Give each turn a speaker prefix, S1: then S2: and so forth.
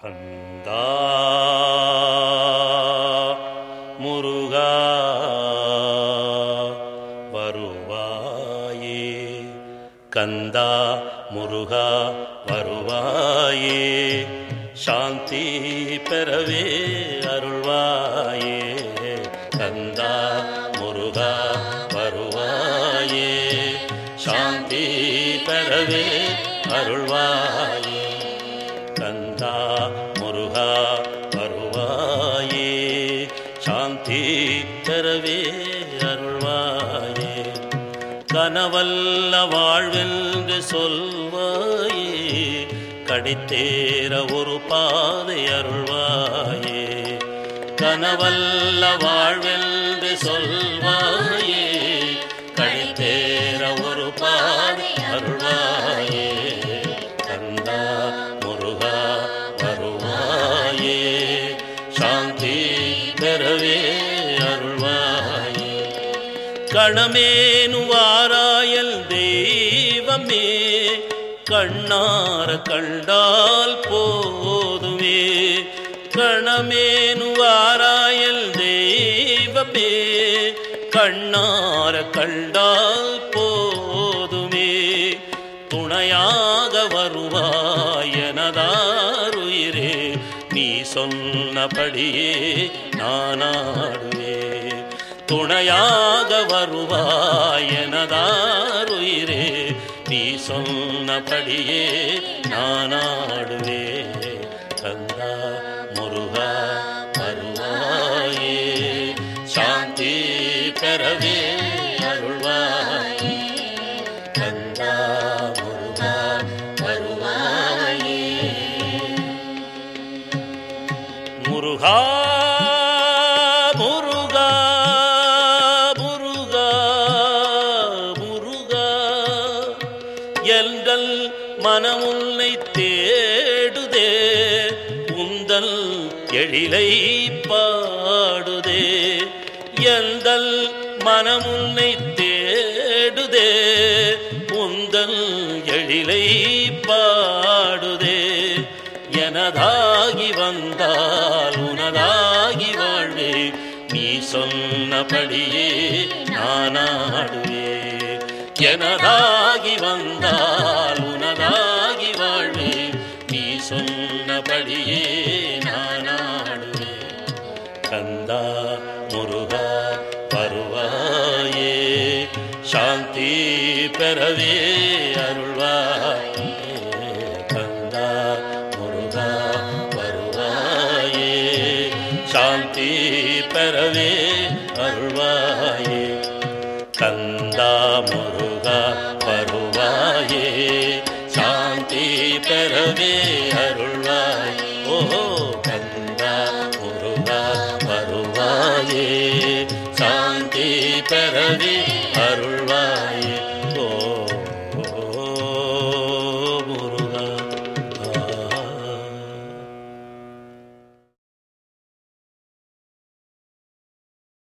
S1: கந்தா முருகா வருவாயே, கந்தா முருகா வருவாயே, சாந்தி பெறவே அருள்வாயே. கந்தா முருகா வருவாயே, சாந்தி பெறவே அருள்வாயே. கந்தா முருகா வருவாயே, சாந்தி பெறவே அருள்வாயே. கனவல்ல வாழ்வென்று சொல்வாயே, கடித்தேற ஒரு பாதை அருள்வாயே. கனவல்ல வாழ்வென்று சொல்வாயே, கடித்தேற ஒரு பாதை அருள்வாயே. கந்தா முருகா வருவாயே, சாந்தி பெறவே அருள்வாயே. கணமேனு வாராயல் தெய்வமே, கண்ணார கண்டால் போதுமே. கணமேனு வாராயல் தெய்வமே, கண்ணார கண்டால் போதுமே. துணையாக வருவாய் எனதாருயிரே, நீ சொன்னபடியே நானாடுவே. துணையாக வருவாய் எனதாருயிரே, நீ சொன்னபடியே நானாடுவே. கந்தா முருகா வருவாயே, சாந்தி பெறவே அருள்வாயே. கந்தா முருகா வருவாயே. முருகா முருகா முருகா முருகா, எங்கள் மனமுன்னை தேடுதே, உந்தல் எழிலை பாடுதே. எங்கள் மனமுன்னை தேடுதே, உந்தல் எழிலை பாடுதே. எனதாகி வந்தால் உனதாகி வாழ்வே, நீ சொன்னபடியே நானாடுவே. எனதாகி வந்தால் உனதாகி வாழ்வே, நீ சொன்னபடியே நானாடுவே. கந்தா முருகா வருவாயே, சாந்தி பெறவே அருள்வாயே. கந்தா முருகா வருவாயே, சாந்தி பெறவே அருள்வாயே. கந்தா முருகா வருவாயே, சாந்தி பெறவே அருள்வாயே. ஓஹோ கந்தா முருகா வருவாயே, சாந்தி பெறவே